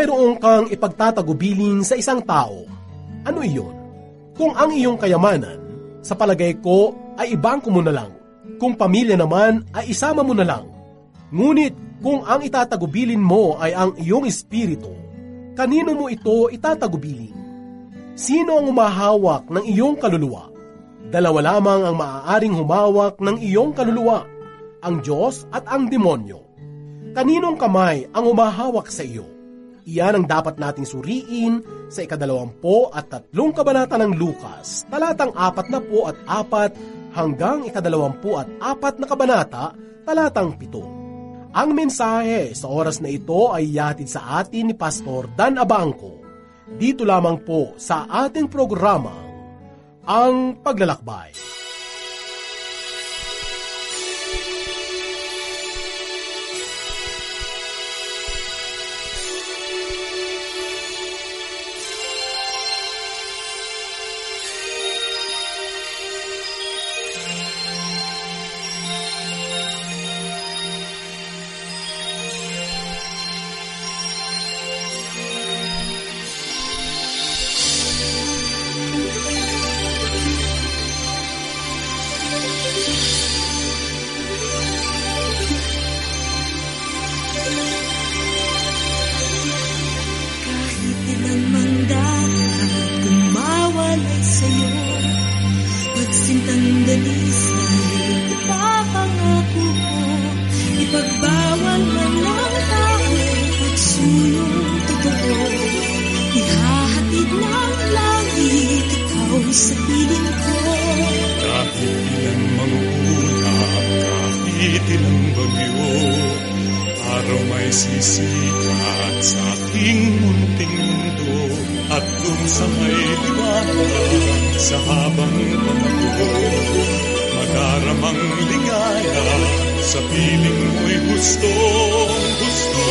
mayroong kang ipagtatagubilin sa isang tao, ano iyon? Kung ang iyong kayamanan, sa palagay ko ay ibangko mo na lang. Kung pamilya naman ay isama mo na lang. Ngunit kung ang itatagubilin mo ay ang iyong espiritu, kanino mo ito itatagubilin? Sino ang humahawak ng iyong kaluluwa? Dalawa lamang ang maaaring humawak ng iyong kaluluwa, ang Diyos at ang demonyo. Kaninong kamay ang humahawak sa iyo? Iyan ang dapat nating suriin sa 23 kabanata ng Lucas, talatang 44 hanggang 24 na kabanata, talatang 7. Ang mensahe sa oras na ito ay yatid sa atin ni Pastor Dan Abangco, dito lamang po sa ating programang Ang Paglalakbay. Sisikat sa aking munting mundo at dun sa may liwanag sa habang panahon, magaramang ligaya sa piling mo'y gustong-gusto.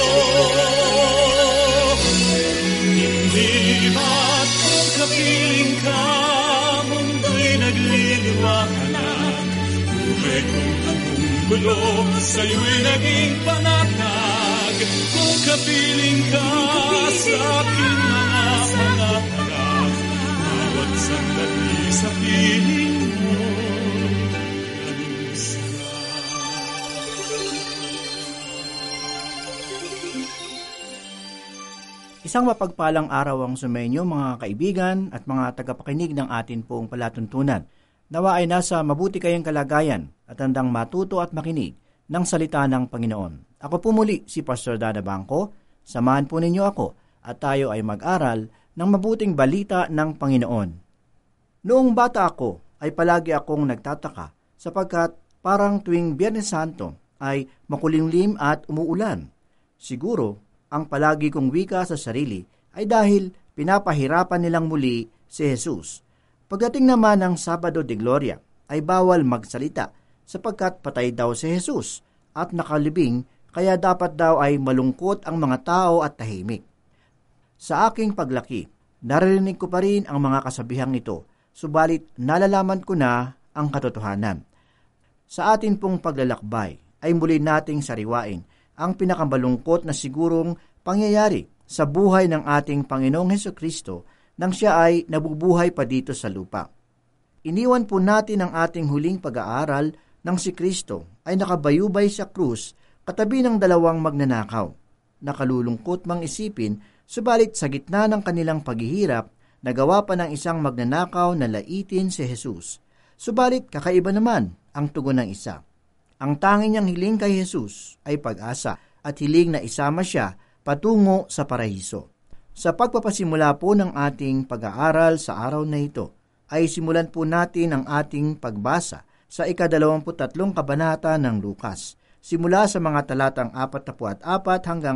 Hindi ba't kung kapiling ka, mundo'y nagliliwanag, buhay kong anong gulo, sa'yo'y naging panatag. Kung kapiling ka sa aking mga pangarap, bawat sandali sa piling mo, anong sarap. Isang mapagpalang araw ang sumainyo mga kaibigan at mga tagapakinig ng atin pong palatuntunan. Nawa ay nasa mabuti kayong kalagayan at handang matuto at makinig ng salita ng Panginoon. Ako po muli si Pastor Dan Abangco. Samahan po ninyo ako at tayo ay mag-aral ng mabuting balita ng Panginoon. Noong bata ako ay palagi akong nagtataka sapagkat parang tuwing Biyernes Santo ay makulimlim at umuulan. Siguro ang palagi kong wika sa sarili ay dahil pinapahirapan nilang muli si Jesus. Pagdating naman ng Sabado de Gloria ay bawal magsalita sapagkat patay daw si Jesus at nakalibing, kaya dapat daw ay malungkot ang mga tao at tahimik. Sa aking paglaki, naririnig ko pa rin ang mga kasabihang ito, subalit nalalaman ko na ang katotohanan. Sa atin pong paglalakbay ay muli nating sariwain ang pinakamalungkot na sigurong pangyayari sa buhay ng ating Panginoong Hesukristo nang siya ay nabubuhay pa dito sa lupa. Iniwan po natin ang ating huling pag-aaral nang si Kristo ay nakabayubay sa krus katabi ng dalawang magnanakaw. Nakalulungkot mang isipin, subalit sa gitna ng kanilang paghihirap, nagawa pa ng isang magnanakaw na laitin si Jesus. Subalit kakaiba naman ang tugon ng isa. Ang tanging niyang hiling kay Jesus ay pag-asa at hiling na isama siya patungo sa paraiso. Sa pagpapasimula po ng ating pag-aaral sa araw na ito, ay simulan po natin ang ating pagbasa sa 23 kabanata ng Lucas. Simula sa mga talatang 44 hanggang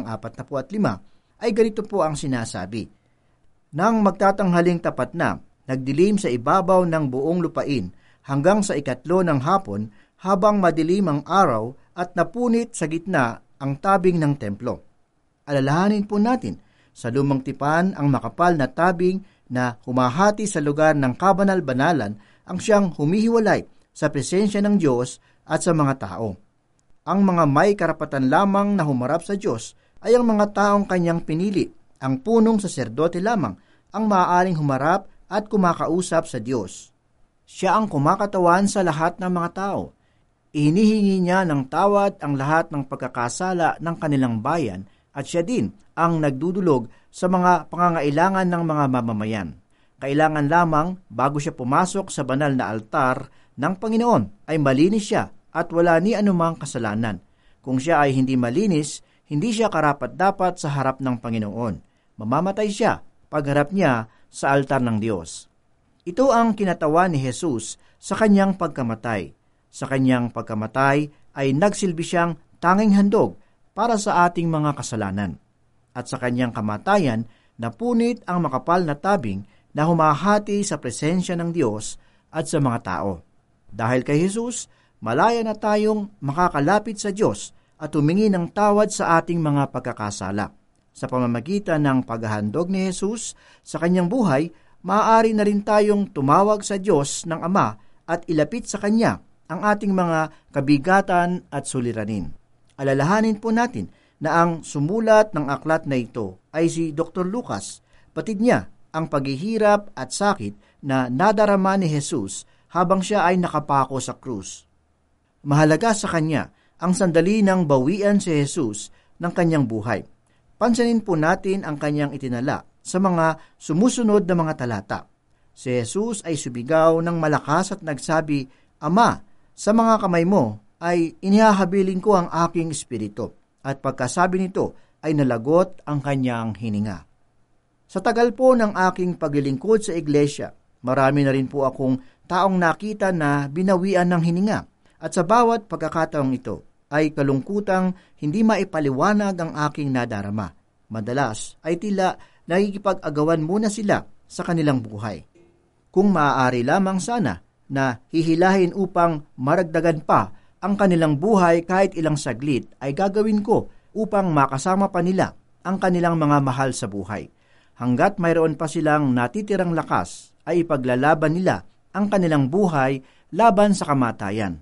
45, ay ganito po ang sinasabi. Nang magtatanghaling tapat na, nagdilim sa ibabaw ng buong lupain hanggang sa 3 ng hapon, habang madilim ang araw at napunit sa gitna ang tabing ng templo. Alalahanin po natin, sa lumang tipan ang makapal na tabing na humahati sa lugar ng kabanal-banalan ang siyang humihiwalay sa presensya ng Diyos at sa mga tao. Ang mga may karapatan lamang na humarap sa Diyos ay ang mga taong kanyang pinili. Ang punong saserdote lamang ang maaaring humarap at kumakausap sa Diyos. Siya ang kumakatawan sa lahat ng mga tao. Inihingi niya ng tawad ang lahat ng pagkakasala ng kanilang bayan at siya din ang nagdudulog sa mga pangangailangan ng mga mamamayan. Kailangan lamang bago siya pumasok sa banal na altar ng Panginoon ay malinis siya at wala ni anumang kasalanan. Kung siya ay hindi malinis, hindi siya karapat-dapat sa harap ng Panginoon. Mamamatay siya pagharap niya sa altar ng Diyos. Ito ang kinatawan ni Jesus sa kanyang pagkamatay. Sa kanyang pagkamatay ay nagsilbi siyang tanging handog para sa ating mga kasalanan. At sa kanyang kamatayan, napunit ang makapal na tabing na humahati sa presensya ng Diyos at sa mga tao. Dahil kay Jesus, malaya na tayong makakalapit sa Diyos at humingi ng tawad sa ating mga pagkakasala. Sa pamamagitan ng paghahandog ni Jesus sa kanyang buhay, maaari na rin tayong tumawag sa Diyos ng Ama at ilapit sa Kanya ang ating mga kabigatan at suliranin. Alalahanin po natin na ang sumulat ng aklat na ito ay si Dr. Lucas. Batid niya ang paghihirap at sakit na nadarama ni Jesus habang siya ay nakapako sa krus. Mahalaga sa kanya ang sandali ng bawian si Jesus ng kanyang buhay. Pansanin po natin ang kanyang itinala sa mga sumusunod na mga talata. Si Jesus ay sumigaw ng malakas at nagsabi, Ama, sa mga kamay mo ay inihahabilin ko ang aking espiritu. At pagkasabi nito ay nalagot ang kanyang hininga. Sa tagal po ng aking paglilingkod sa iglesia, marami na rin po akong taong nakita na binawian ng hininga. At sa bawat pagkakataong ito, ay kalungkutang hindi maipaliwanag ang aking nadarama. Madalas ay tila nakikipag-agawan muna sila sa kanilang buhay. Kung maaari lamang sana na hihilahin upang maragdagan pa ang kanilang buhay kahit ilang saglit ay gagawin ko upang makasama pa nila ang kanilang mga mahal sa buhay. Hanggat mayroon pa silang natitirang lakas ay ipaglalaban nila ang kanilang buhay laban sa kamatayan.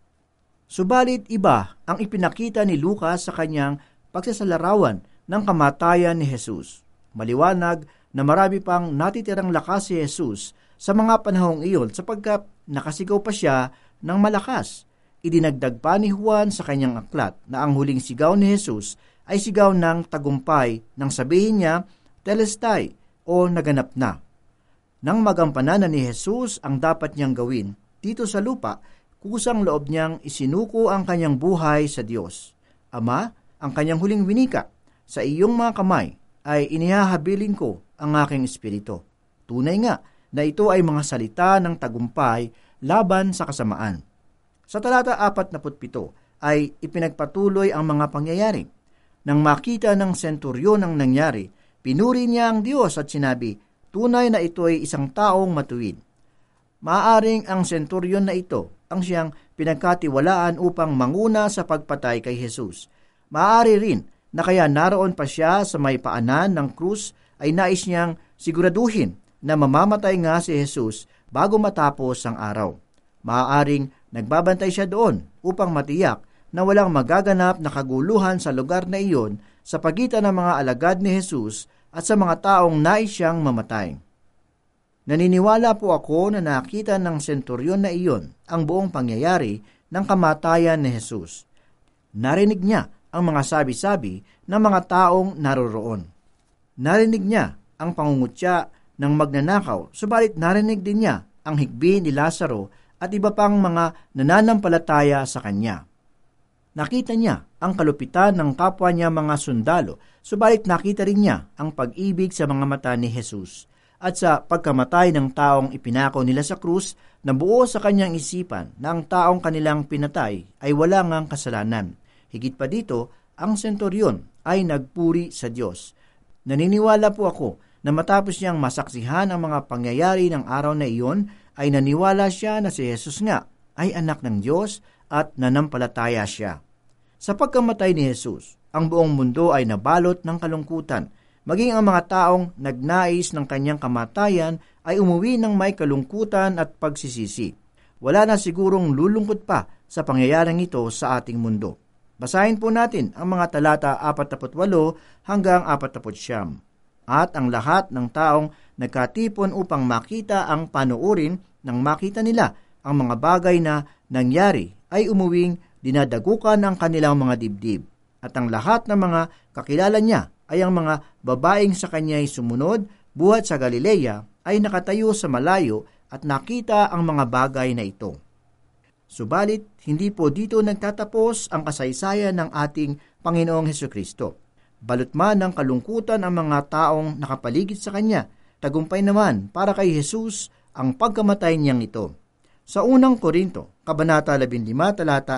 Subalit iba ang ipinakita ni Lucas sa kanyang pagsasalarawan ng kamatayan ni Jesus. Maliwanag na marami pang natitirang lakas si Jesus sa mga panahong iyon sapagkat nakasigaw pa siya ng malakas. Idinagdag pa ni Juan sa kanyang aklat na ang huling sigaw ni Jesus ay sigaw ng tagumpay nang sabihin niya, Telestai o naganap na. Nang magampanan na ni Jesus ang dapat niyang gawin dito sa lupa, kusang loob niyang isinuko ang kanyang buhay sa Diyos. Ama, ang kanyang huling winika, sa iyong mga kamay ay inihahabilin ko ang aking espiritu. Tunay nga na ito ay mga salita ng tagumpay laban sa kasamaan. Sa talata 47 ay ipinagpatuloy ang mga pangyayari. Nang makita ng senturyon ang nangyari, pinuri niya ang Diyos at sinabi, tunay na ito ay isang taong matuwid. Maaaring ang senturyon na ito ang siyang pinagkatiwalaan upang manguna sa pagpatay kay Jesus. Maaari rin na kaya naroon pa siya sa may paanan ng krus ay nais niyang siguraduhin na mamamatay nga si Jesus bago matapos ang araw. Maaaring nagbabantay siya doon upang matiyak na walang magaganap na kaguluhan sa lugar na iyon sa pagitan ng mga alagad ni Jesus at sa mga taong nais siyang mamatay. Naniniwala po ako na nakita ng senturyon na iyon ang buong pangyayari ng kamatayan ni Jesus. Narinig niya ang mga sabi-sabi ng mga taong naroroon. Narinig niya ang pangungutya ng magnanakaw, subalit narinig din niya ang higbi ni Lazaro at iba pang mga nananampalataya sa kanya. Nakita niya ang kalupitan ng kapwa niya mga sundalo, subalit nakita rin niya ang pag-ibig sa mga mata ni Jesus. At sa pagkamatay ng taong ipinako nila sa krus, nabuo sa kanyang isipan na ang taong kanilang pinatay ay wala ngang kasalanan. Higit pa dito, ang senturyon ay nagpuri sa Diyos. Naniniwala po ako na matapos niyang masaksihan ang mga pangyayari ng araw na iyon, ay naniwala siya na si Jesus nga ay anak ng Diyos at nanampalataya siya. Sa pagkamatay ni Jesus, ang buong mundo ay nabalot ng kalungkutan. Maging ang mga taong nagnais ng kanyang kamatayan ay umuwi ng may kalungkutan at pagsisisi. Wala na sigurong lulungkot pa sa pangyayaring ito sa ating mundo. Basahin po natin ang mga talata 48 hanggang 49. At ang lahat ng taong nagkatipon upang makita ang panuurin nang makita nila ang mga bagay na nangyari ay umuwing dinadagukan ang kanilang mga dibdib. At ang lahat ng mga kakilala niya ay ang mga babaeng sa kanya'y sumunod buhat sa Galilea ay nakatayo sa malayo at nakita ang mga bagay na ito. Subalit, hindi po dito nagtatapos ang kasaysayan ng ating Panginoong Hesukristo. Balot man ng kalungkutan ang mga taong nakapaligid sa Kanya, tagumpay naman para kay Jesus ang pagkamatay niyang ito. Sa unang Korinto, Kabanata 15, talata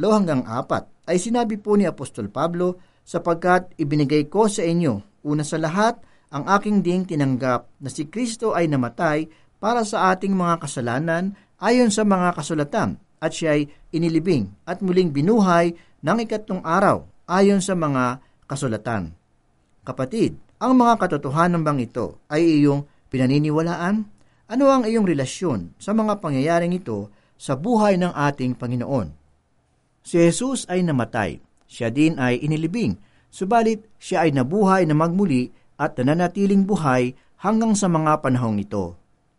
3-4, ay sinabi po ni Apostol Pablo, sapagkat ibinigay ko sa inyo, una sa lahat, ang aking ding tinanggap na si Kristo ay namatay para sa ating mga kasalanan ayon sa mga kasulatan, at siya'y inilibing at muling binuhay ng ikatlong araw ayon sa mga kasulatan. Kapatid, ang mga katotohanan bang ito ay iyong pinaniniwalaan? Ano ang iyong relasyon sa mga pangyayaring ito sa buhay ng ating Panginoon? Si Jesus ay namatay, siya din ay inilibing, subalit siya ay nabuhay na magmuli at nananatiling buhay hanggang sa mga panahong ito.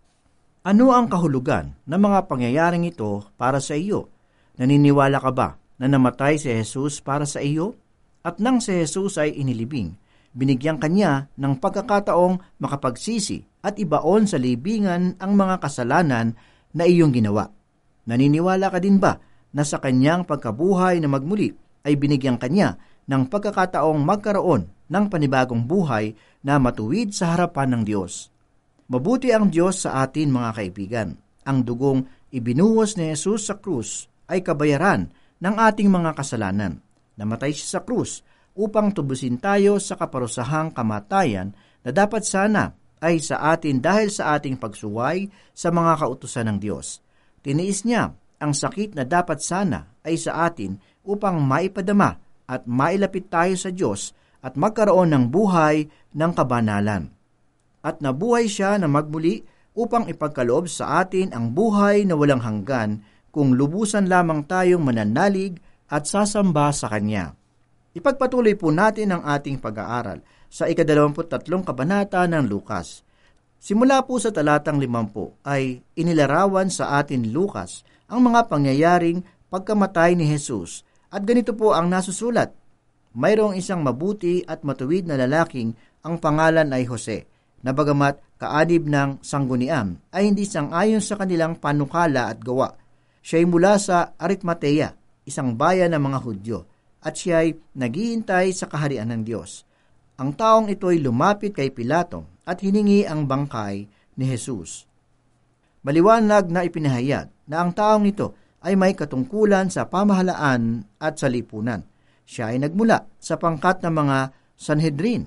Ano ang kahulugan ng mga pangyayaring ito para sa iyo? Naniniwala ka ba na namatay si Jesus para sa iyo? At nang si Jesus ay inilibing, binigyan kanya ng pagkakataong makapagsisi at ibaon sa libingan ang mga kasalanan na iyong ginawa. Naniniwala ka din ba na sa kanyang pagkabuhay na magmuli ay binigyan kanya ng pagkakataong magkaroon ng panibagong buhay na matuwid sa harapan ng Diyos? Mabuti ang Diyos sa atin, mga kaibigan. Ang dugong ibinuhos ni Jesus sa krus ay kabayaran ng ating mga kasalanan. Namatay siya sa krus upang tubusin tayo sa kaparusahang kamatayan na dapat sana ay sa atin dahil sa ating pagsuway sa mga kautusan ng Diyos. Tiniis niya ang sakit na dapat sana ay sa atin upang maipadama at mailapit tayo sa Diyos at magkaroon ng buhay ng kabanalan. At nabuhay siya na magmuli upang ipagkaloob sa atin ang buhay na walang hanggan kung lubusan lamang tayong mananalig at sasamba sa Kanya. Ipagpatuloy po natin ang ating pag-aaral sa 23 kabanata ng Lukas. Simula po sa talatang 50 ay inilarawan sa atin Lukas ang mga pangyayaring pagkamatay ni Jesus at ganito po ang nasusulat. Mayroong isang mabuti at matuwid na lalaking ang pangalan ay Jose, na bagamat kaanib ng sanggunian ay hindi sang-ayon sa kanilang panukala at gawa. Siya'y mula sa Arimatea, isang bayan ng mga Hudyo, at siya'y naghihintay sa kaharian ng Diyos. Ang taong ito'y lumapit kay Pilato at hiningi ang bangkay ni Jesus. Maliwanag na ipinahayag na ang taong ito ay may katungkulan sa pamahalaan at sa lipunan. Siya ay nagmula sa pangkat ng mga Sanhedrin.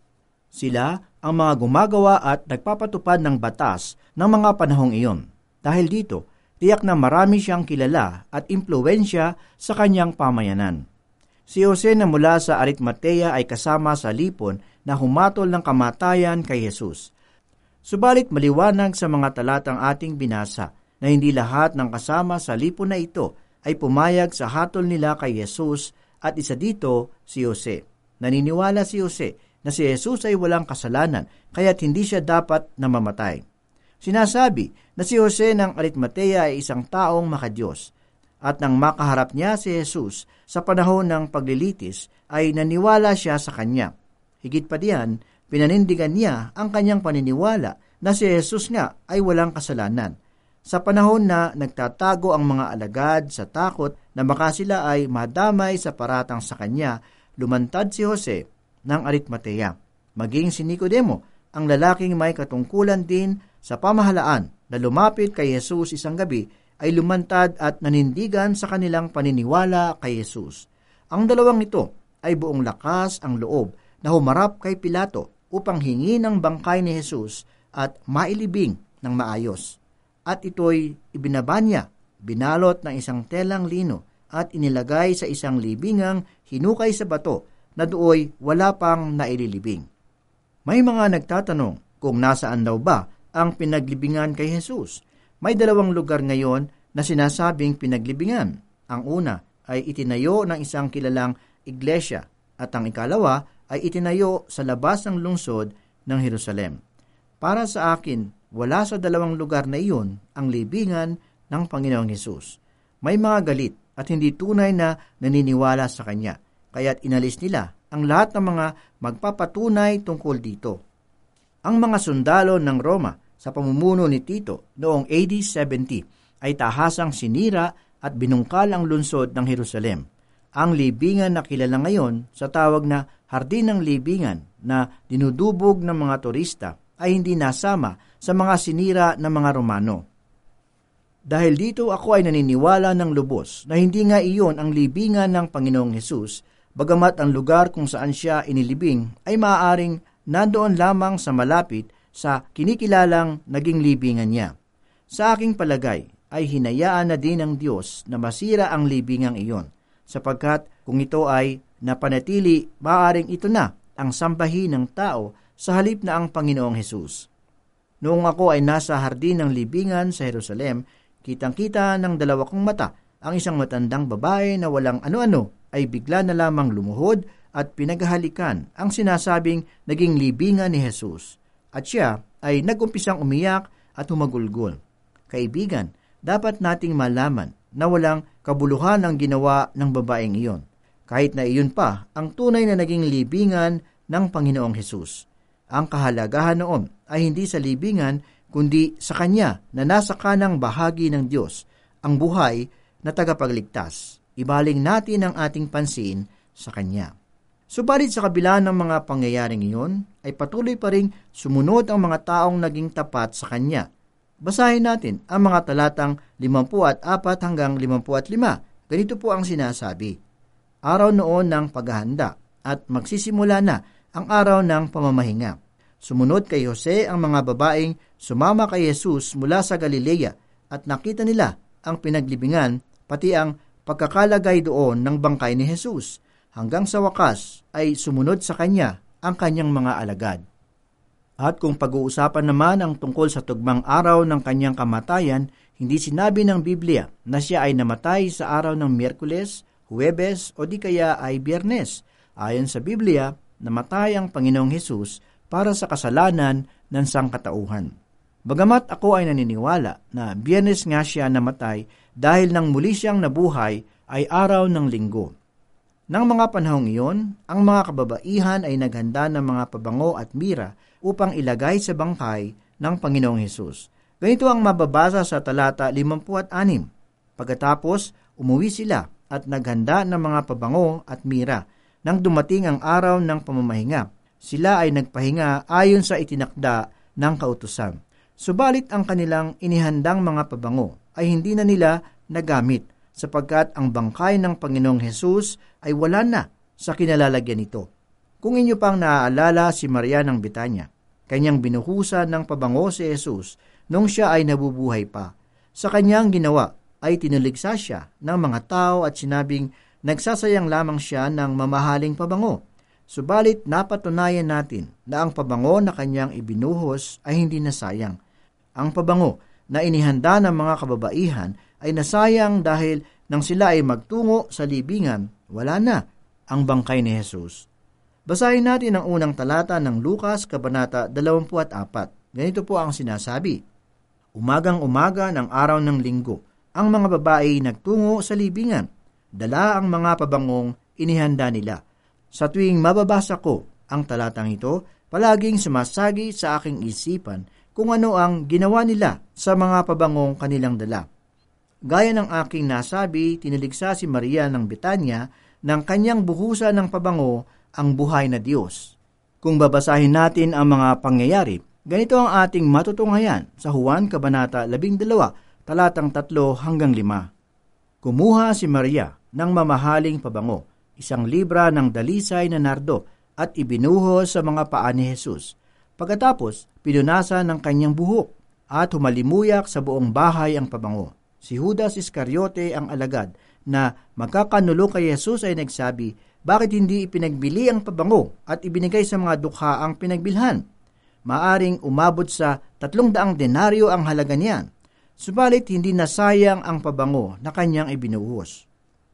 Sila ang mga gumagawa at nagpapatupad ng batas ng mga panahong iyon. Dahil dito, tiyak na marami siyang kilala at impluwensya sa kanyang pamayanan. Si Jose na mula sa Arimatea ay kasama sa lipon na humatol ng kamatayan kay Jesus. Subalit maliwanag sa mga talatang ating binasa na hindi lahat ng kasama sa lipon na ito ay pumayag sa hatol nila kay Jesus at isa dito si Jose. Naniniwala si Jose na si Jesus ay walang kasalanan kaya't hindi siya dapat na mamatay. Sinasabi na si Jose ng Arimatea ay isang taong makadiyos at nang makaharap niya si Jesus sa panahon ng paglilitis ay naniwala siya sa kanya. Higit pa diyan, pinanindigan niya ang kanyang paniniwala na si Jesus nga ay walang kasalanan. Sa panahon na nagtatago ang mga alagad sa takot na baka sila ay madamay sa paratang sa kanya, lumantad si Jose ng Arimatea. Maging si Nicodemo, ang lalaking may katungkulan din sa pamahalaan na lumapit kay Jesus isang gabi, ay lumantad at nanindigan sa kanilang paniniwala kay Jesus. Ang dalawang ito ay buong lakas ang loob na humarap kay Pilato upang hingi ng bangkay ni Jesus at mailibing ng maayos. At ito'y ibinaba niya, binalot ng isang telang lino at inilagay sa isang libingang hinukay sa bato na dooy wala pang naililibing. May mga nagtatanong kung nasaan daw ba ang pinaglibingan kay Jesus. May dalawang lugar ngayon na sinasabing pinaglibingan. Ang una ay itinayo ng isang kilalang iglesia at ang ikalawa ay itinayo sa labas ng lungsod ng Jerusalem. Para sa akin, wala sa dalawang lugar na iyon ang libingan ng Panginoong Hesus. May mga galit at hindi tunay na naniniwala sa Kanya, kaya't inalis nila ang lahat ng mga magpapatunay tungkol dito. Ang mga sundalo ng Roma sa pamumuno ni Tito noong AD 70 ay tahasang sinira at binungkal ang lungsod ng Jerusalem. Ang libingan na kilala ngayon sa tawag na Hardin ng Libingan na dinudubog ng mga turista ay hindi nasama sa mga sinira ng mga Romano. Dahil dito ako ay naniniwala ng lubos na hindi nga iyon ang libingan ng Panginoong Hesus, bagamat ang lugar kung saan siya inilibing ay maaaring nandoon lamang sa malapit sa kinikilalang naging libingan niya. Sa aking palagay ay hinayaan na din ng Diyos na masira ang libingang iyon, sapagkat kung ito ay napanatili, maaaring ito na ang sambahin ng tao sa halip na ang Panginoong Hesus. Noong ako ay nasa hardin ng libingan sa Jerusalem, kitang-kita ng dalawa kong mata ang isang matandang babae na walang ano-ano ay bigla na lamang lumuhod at pinaghahalikan ang sinasabing naging libingan ni Hesus. At siya ay nagumpisang umiyak at humagulgol. Kaibigan, dapat nating malaman na walang kabuluhan ang ginawa ng babaeng iyon, kahit na iyon pa ang tunay na naging libingan ng Panginoong Hesus. Ang kahalagahan noon ay hindi sa libingan, kundi sa Kanya na nasa kanang bahagi ng Diyos, ang buhay na tagapagligtas. Ibaling natin ang ating pansin sa Kanya. Subalit sa kabila ng mga pangyayaring iyon, ay patuloy pa ring sumunod ang mga taong naging tapat sa Kanya. Basahin natin ang mga talatang 54 hanggang 55. Ganito po ang sinasabi. Araw noon ng paghahanda at magsisimula na ang araw ng pamamahinga. Sumunod kay Jose ang mga babaeng sumama kay Jesus mula sa Galilea at nakita nila ang pinaglibingan pati ang pagkakalagay doon ng bangkay ni Jesus. Hanggang sa wakas ay sumunod sa Kanya ang Kanyang mga alagad. At kung pag-uusapan naman ang tungkol sa tugmang araw ng Kanyang kamatayan, hindi sinabi ng Biblia na siya ay namatay sa araw ng Miyerkules, Huwebes o di kaya ay Biyernes. Ayon sa Biblia, namatay ang Panginoong Hesus para sa kasalanan ng sangkatauhan. Bagamat ako ay naniniwala na Biyernes nga siya namatay dahil nang muli siyang nabuhay ay araw ng Linggo. Nang mga panahong iyon, ang mga kababaihan ay naghanda ng mga pabango at mira upang ilagay sa bangkay ng Panginoong Hesus. Ganito ang mababasa sa talata 56. Pagkatapos, umuwi sila at naghanda ng mga pabango at mira. Nang dumating ang araw ng pamamahinga, sila ay nagpahinga ayon sa itinakda ng kautusan. Subalit ang kanilang inihandang mga pabango ay hindi na nila nagamit, sapagkat ang bangkay ng Panginoong Hesus ay wala na sa kinalalagyan nito. Kung inyo pang naaalala si Maria ng Betanya, kanyang binuhusan ng pabango si Hesus nung siya ay nabubuhay pa. Sa kanyang ginawa ay tinuligsa siya ng mga tao at sinabing nagsasayang lamang siya ng mamahaling pabango. Subalit napatunayan natin na ang pabango na kanyang ibinuhos ay hindi nasayang. Ang pabango na inihanda ng mga kababaihan ay nasayang dahil nang sila ay magtungo sa libingan, wala na ang bangkay ni Jesus. Basahin natin ang unang talata ng Lukas, Kabanata 24. Ganito po ang sinasabi. Umagang-umaga ng araw ng Linggo, ang mga babae nagtungo sa libingan. Dala ang mga pabangong inihanda nila. Sa tuwing mababasa ko ang talatang ito, palaging sumasagi sa aking isipan kung ano ang ginawa nila sa mga pabangong kanilang dala. Gaya ng aking nasabi, tiniligsa si Maria ng Betanya ng kanyang buhusan ng pabango ang buhay na Diyos. Kung babasahin natin ang mga pangyayari, ganito ang ating matutunghayan sa Juan Kabanata 12, talatang 3 hanggang 5. Kumuha si Maria ng mamahaling pabango, 1 libra ng dalisay na nardo at ibinuhos sa mga paa ni Jesus. Pagkatapos, pinunasan ng kanyang buhok at humalimuyak sa buong bahay ang pabango. Si Judas Iscariote ang alagad na magkakanulo kay Jesus ay nagsabi, bakit hindi ipinagbili ang pabango at ibinigay sa mga dukha ang pinagbilhan? Maaring umabot sa 300 denaryo ang halaga niyan. Subalit hindi nasayang ang pabango na kanyang ibinuhos.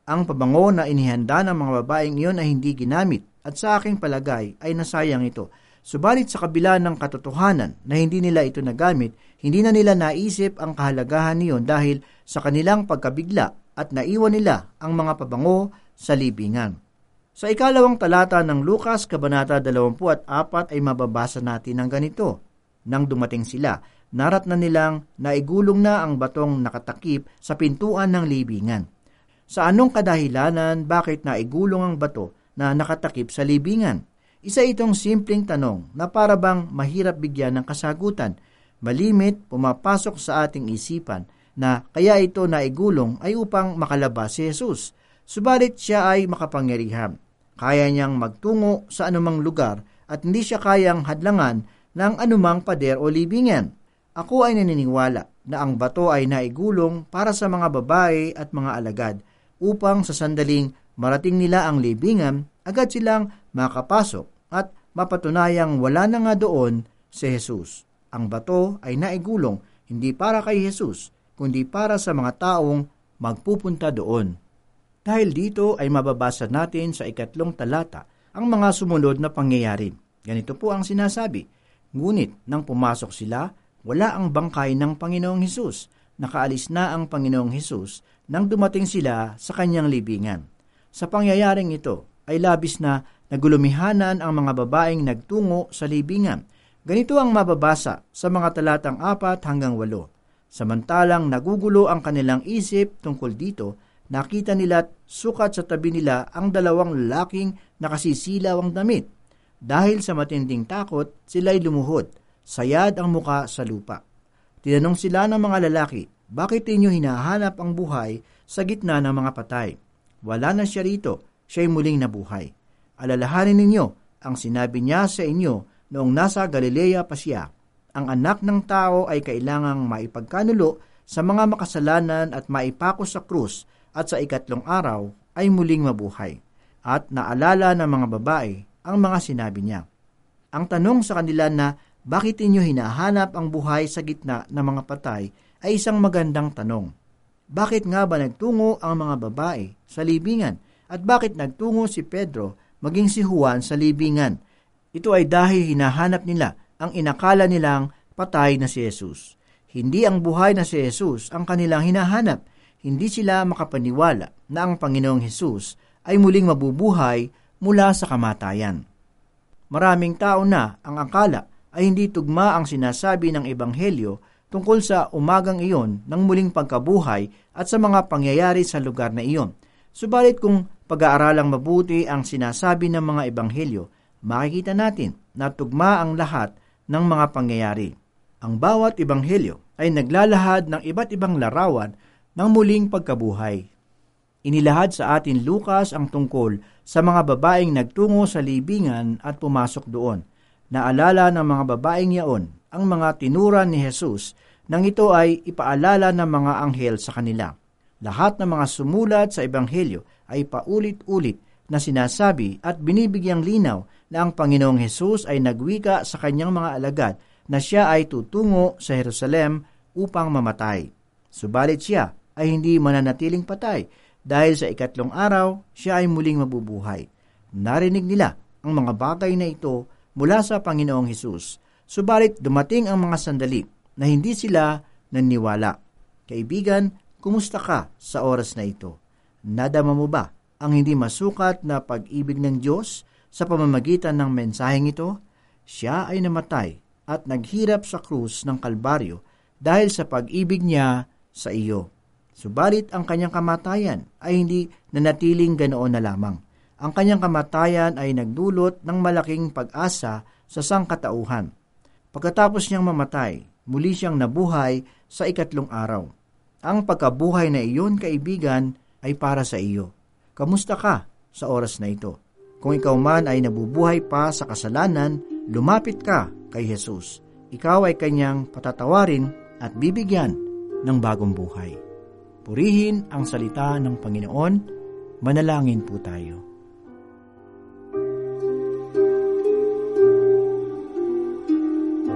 Ang pabango na inihanda ng mga babaeng iyon ay hindi ginamit at sa aking palagay ay nasayang ito. Subalit sa kabila ng katotohanan na hindi nila ito nagamit, hindi na nila naisip ang kahalagahan niyon dahil sa kanilang pagkabigla at naiwan nila ang mga pabango sa libingan. Sa 2 talata ng Lucas, Kabanata 24 ay mababasa natin ng ganito. Nang dumating sila, narat na nilang naigulong na ang batong nakatakip sa pintuan ng libingan. Sa anong kadahilanan bakit naigulong ang bato na nakatakip sa libingan? Isa itong simpleng tanong na para bang mahirap bigyan ng kasagutan. Malimit pumapasok sa ating isipan na kaya ito naigulong ay upang makalabas si Jesus. Subalit siya ay makapangyarihan. Kaya niyang magtungo sa anumang lugar at hindi siya kayang hadlangan ng anumang pader o libingan. Ako ay naniniwala na ang bato ay naigulong para sa mga babae at mga alagad upang sa sandaling marating nila ang libingan, agad silang makapasok at mapatunayang wala na nga doon si Jesus. Ang bato ay naigulong hindi para kay Jesus, kundi para sa mga taong magpupunta doon. Dahil dito ay mababasa natin sa 2 talata ang mga sumunod na pangyayari. Ganito po ang sinasabi, ngunit nang pumasok sila, wala ang bangkay ng Panginoong Hesus. Nakaalis na ang Panginoong Hesus nang dumating sila sa kanyang libingan. Sa pangyayaring ito ay labis na nagulumihanan ang mga babaeng nagtungo sa libingan. Ganito ang mababasa sa mga talatang 4 hanggang 8. Samantalang nagugulo ang kanilang isip tungkol dito, nakita nila't sukat sa tabi nila ang 2 lalaking nakasisilaw ang damit. Dahil sa matinding takot, sila'y lumuhod, sayad ang muka sa lupa. Tinanong sila ng mga lalaki, bakit inyo hinahanap ang buhay sa gitna ng mga patay? Wala na siya rito, siya'y muling nabuhay. Alalahanin ninyo ang sinabi niya sa inyo noong nasa Galilea pa siya. Ang anak ng tao ay kailangang maipagkanulo sa mga makasalanan at maipako sa krus at sa 3 araw ay muling mabuhay. At naalala ng mga babae ang mga sinabi niya. Ang tanong sa kanila na bakit inyo hinahanap ang buhay sa gitna ng mga patay ay isang magandang tanong. Bakit nga ba nagtungo ang mga babae sa libingan? At bakit nagtungo si Pedro maging si Juan sa libingan? Ito ay dahil hinahanap nila ang inakala nilang patay na si Jesus. Hindi ang buhay na si Jesus ang kanilang hinahanap. Hindi sila makapaniwala na ang Panginoong Hesus ay muling mabubuhay mula sa kamatayan. Maraming tao na ang akala ay hindi tugma ang sinasabi ng Ebanghelyo tungkol sa umagang iyon ng muling pagkabuhay at sa mga pangyayari sa lugar na iyon. Subalit kung pag-aaralang mabuti ang sinasabi ng mga Ebanghelyo, makikita natin na tugma ang lahat ng mga pangyayari. Ang bawat Ebanghelyo ay naglalahad ng iba't ibang larawan ng muling pagkabuhay. Inilahad sa atin Lucas ang tungkol sa mga babaeng nagtungo sa libingan at pumasok doon. Naalala ng mga babaeng yaon ang mga tinuran ni Jesus nang ito ay ipaalala ng mga anghel sa kanila. Lahat ng mga sumulat sa Ebanghelyo ay paulit-ulit na sinasabi at binibigyang linaw na ang Panginoong Hesus ay nagwika sa kanyang mga alagad na siya ay tutungo sa Jerusalem upang mamatay. Subalit siya ay hindi mananatiling patay dahil sa 3 araw siya ay muling mabubuhay. Narinig nila ang mga bagay na ito mula sa Panginoong Hesus. Subalit dumating ang mga sandali na hindi sila naniwala. Kaibigan, kumusta ka sa oras na ito? Nadama mo ba ang hindi masukat na pag-ibig ng Diyos sa pamamagitan ng mensaheng ito? Siya ay namatay at naghirap sa krus ng Kalbaryo dahil sa pag-ibig niya sa iyo. Subalit ang kanyang kamatayan ay hindi nanatiling ganoon na lamang. Ang kanyang kamatayan ay nagdulot ng malaking pag-asa sa sangkatauhan. Pagkatapos niyang mamatay, muli siyang nabuhay sa 3 araw. Ang pagkabuhay na iyon, kaibigan, ay para sa iyo. Kamusta ka sa oras na ito? Kung ikaw man ay nabubuhay pa sa kasalanan, lumapit ka kay Jesus. Ikaw ay kanyang patatawarin at bibigyan ng bagong buhay. Purihin ang salita ng Panginoon. Manalangin po tayo.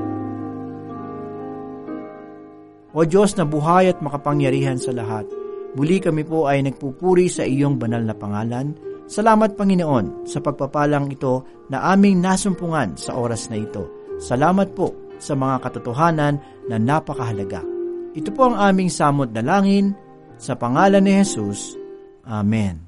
O Diyos na buhay at makapangyarihan sa lahat, Muli kami po ay nagpupuri sa iyong banal na pangalan. Salamat Panginoon sa pagpapalang ito na aming nasumpungan sa oras na ito. Salamat po sa mga katotohanan na napakahalaga. Ito po ang aming samot dalangin sa pangalan ni Jesus. Amen.